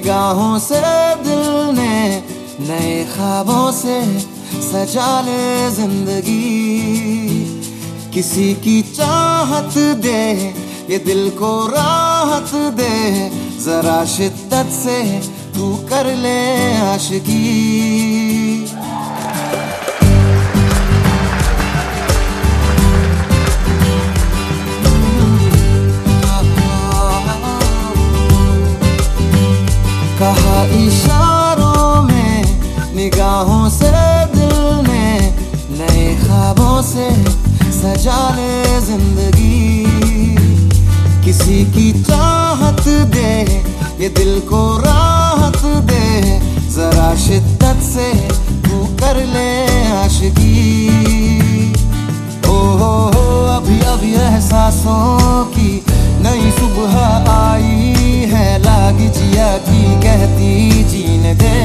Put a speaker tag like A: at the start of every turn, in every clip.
A: निगाहों से दिल ने नए ख्वाबों से सजा ले जिंदगी। किसी की चाहत दे ये दिल को राहत दे, जरा शिद्दत से तू कर ले आशिकी। कहा इशारों में निगाहों से दिल ने नए ख्वाबों से सजा ले जिंदगी। किसी की चाहत दे ये दिल को राहत दे, जरा शिद्दत से तू कर ले आशिकी। ओ अभी अभी एहसासों की नई सुबह आई है, लागी जिया की कहती जीने दे।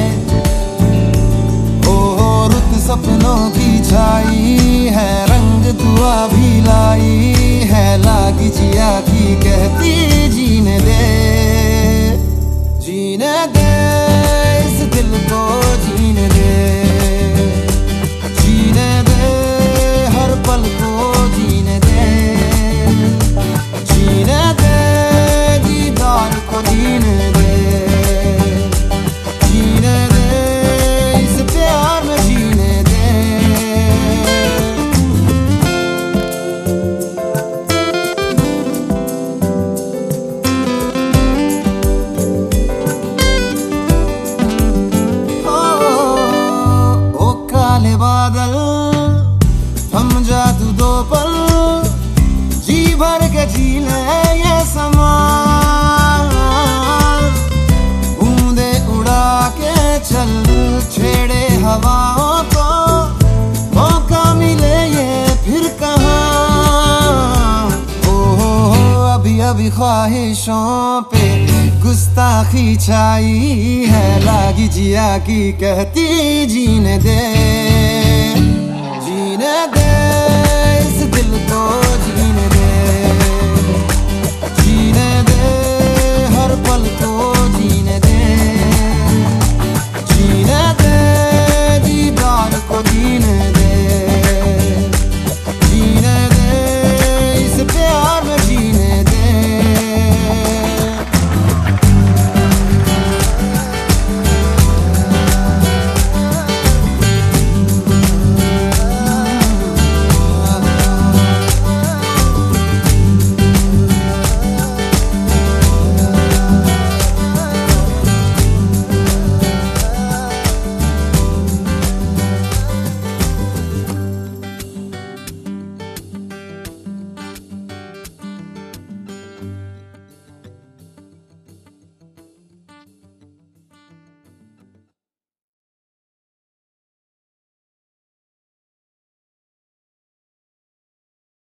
A: ओ रुत सपनों की छाई है, रंग दुआ भी लाई है, लागी जिया की कहती जीने दे। जीने दे इस दिल को जीने दे, जीने दे हर पल को जीने दे, जीने दे दीदार को जीने दे, जीने दे इस प्यार में जीने दे। ओ काले बादल हम जा तू दो पल, जी भर के जी ले ये समा। बूंदे उड़ा के चल छेड़े हवाओं को, मौका मिले ये फिर कहाँ। ओ अभी अभी ख्वाहिशों पे गुस्ताखी छाई है, लागी जिया की कहती जीने दे।